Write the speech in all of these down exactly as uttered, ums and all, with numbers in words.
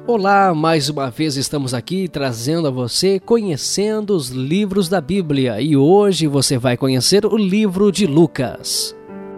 Olá, mais uma vez estamos aqui trazendo a você Conhecendo os Livros da Bíblia e hoje você vai conhecer o livro de Lucas.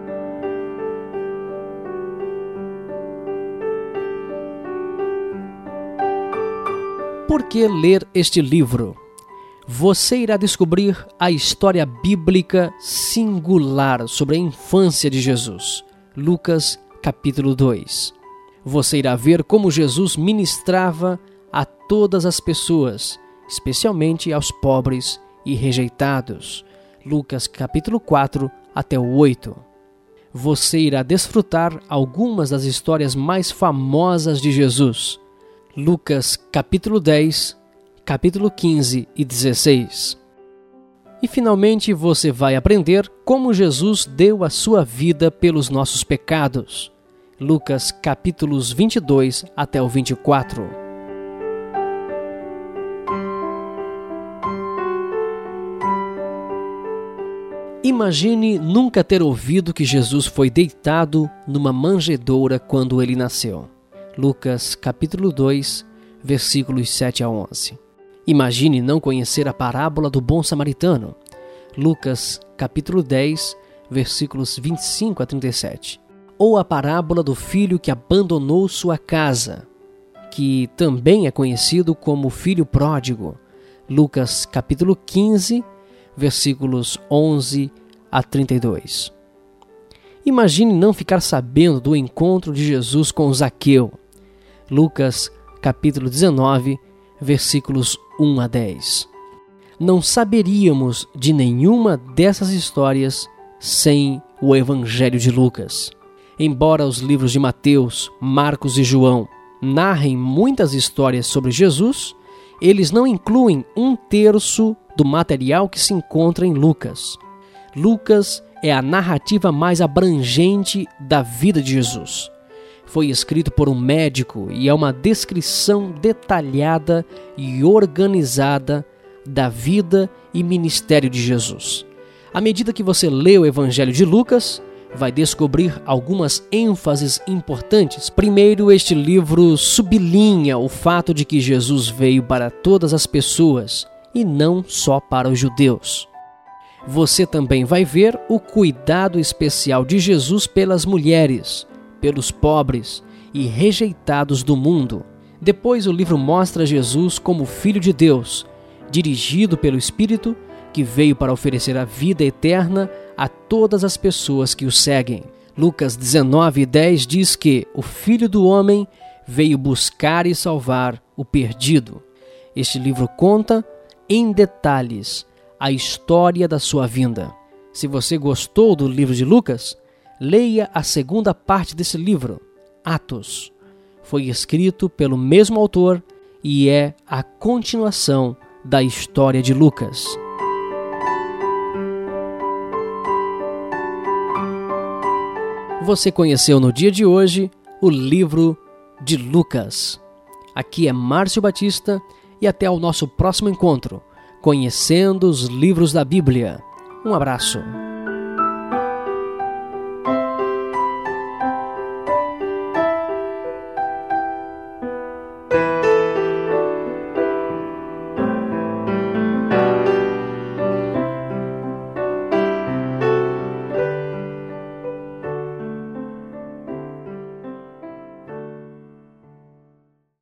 Por que ler este livro? Você irá descobrir a história bíblica singular sobre a infância de Jesus. Lucas capítulo dois. Você irá ver como Jesus ministrava a todas as pessoas, especialmente aos pobres e rejeitados. Lucas capítulo quatro até o oito. Você irá desfrutar algumas das histórias mais famosas de Jesus. Lucas capítulo dez, capítulo quinze e dezesseis. E finalmente você vai aprender como Jesus deu a sua vida pelos nossos pecados. Lucas capítulos vinte e dois até o vinte e quatro. Imagine nunca ter ouvido que Jesus foi deitado numa manjedoura quando ele nasceu. Lucas capítulo dois, versículos sete a onze. Imagine não conhecer a parábola do bom samaritano. Lucas capítulo dez, versículos vinte e cinco a trinta e sete. Ou a parábola do filho que abandonou sua casa, que também é conhecido como filho pródigo. Lucas capítulo quinze, versículos onze a trinta e dois. Imagine não ficar sabendo do encontro de Jesus com Zaqueu. Lucas capítulo dezenove, versículos um a dez. Não saberíamos de nenhuma dessas histórias sem o Evangelho de Lucas. Embora os livros de Mateus, Marcos e João narrem muitas histórias sobre Jesus, eles não incluem um terço do material que se encontra em Lucas. Lucas é a narrativa mais abrangente da vida de Jesus. Foi escrito por um médico e é uma descrição detalhada e organizada da vida e ministério de Jesus. À medida que você lê o Evangelho de Lucas, vai descobrir algumas ênfases importantes. Primeiro, este livro sublinha o fato de que Jesus veio para todas as pessoas e não só para os judeus. Você também vai ver o cuidado especial de Jesus pelas mulheres, pelos pobres e rejeitados do mundo. Depois, o livro mostra Jesus como Filho de Deus, dirigido pelo Espírito, que veio para oferecer a vida eterna a todas as pessoas que o seguem. Lucas dezenove, dez diz que o Filho do Homem veio buscar e salvar o perdido. Este livro conta, em detalhes, a história da sua vinda. Se você gostou do livro de Lucas, leia a segunda parte desse livro, Atos. Foi escrito pelo mesmo autor e é a continuação da história de Lucas. Você conheceu no dia de hoje o livro de Lucas. Aqui é Márcio Batista e até o nosso próximo encontro, Conhecendo os Livros da Bíblia. Um abraço.